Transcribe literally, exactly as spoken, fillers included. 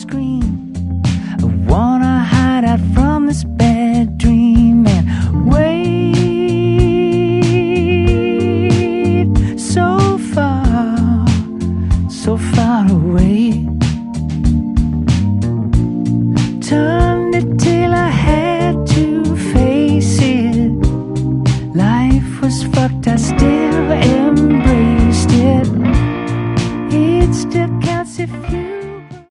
scream. I wanna hide out from this bad dream and wait so far, so far away. Turned it till I had to face it. Life was fucked, I still embraced it. It still counts if you